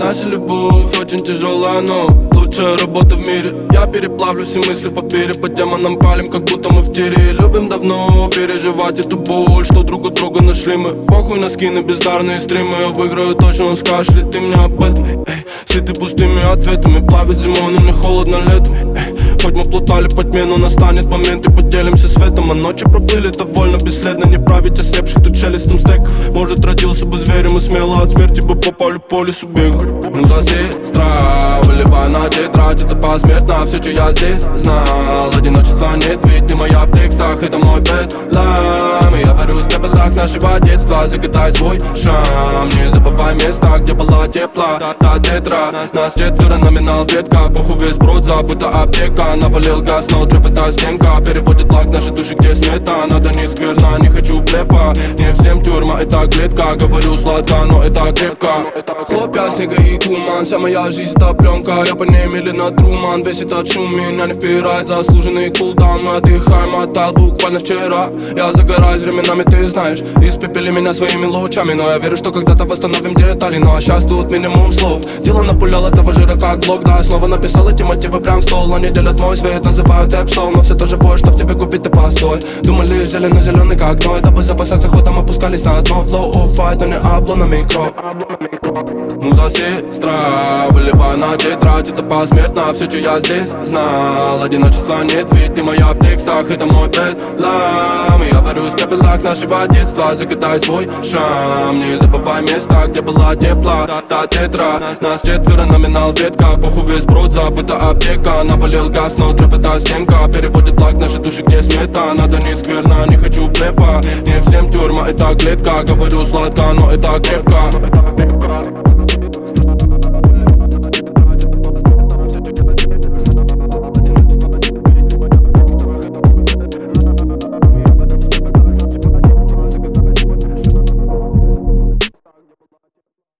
Наша любовь очень тяжелая, но лучшая работа в мире. Я переплавлю все мысли в папире, по демонам палим, как будто мы в тире. Любим давно переживать эту боль, что друг у друга нашли мы. Похуй на скины, бездарные стримы. Я выиграю точно, скажешь ли ты мне об этом? Ситы пустыми ответами, плавит зимой, но мне холодно летом. Хоть мы плутали по тьме, но настанет момент и поделимся светом. А ночи проплыли довольно бесследно, не править ослепших тут шелестом стеков. Может, родился бы зверем и смело от смерти бы по лесу бегал. Ну за сестра, выливай на тетрадь, это посмертно все, что я здесь знал. Одиночества нет, ведь ты моя в текстах, это мой бедлам. Я варю в пепелах нашего детства, загадай свой шрам. Не забывай места, где была тепла, та тетра. Нас четверо, номинал ветка, похуй весь брод, забыта аптека. Навалил газ, но трепета стенка, переводит лак наши души, где смета. Надо не скверно, не хочу блефа. Не всем тюрьма, это клетка. Говорю сладко, но это крепко. Хлопья, снега и туман, вся моя жизнь это пленка. Я по ней медленно труман, весь этот шум меня не впирает. Заслуженный кулдаун, мы отдыхаем, мотал буквально вчера. Я загораюсь временами, ты знаешь, испепели меня своими лучами. Но я верю, что когда-то восстановим детали. Ну а сейчас тут минимум слов. Дело напулял этого жира как блок, да. Снова написал эти мотивы прям в стол. Они делят мой свет, называют эпсол. Но все то же бой, что в тебе купить ты постой. Думали зелено-зеленый как гной, дабы запасаться ходом опускались на дно. Flow of fight, но не обло на микро. Ну за сестра, выливай на тетрадь, это посмертно все, что я здесь знал. Одиночества нет, ведь ты моя в текстах, это мой бедлам. Я варю в пепелах нашего детства, загадай свой шрам. Не забывай места, где была тепла, та тетра. Нас четверо, номинал ветка, похуй весь брод, забыта аптека. Навалил газ, но трепета стенка, переводит лак наши души, где смета. Надо не скверно, не хочу блефа. Не всем тюрьма, это клетка. Говорю сладко, но это крепко.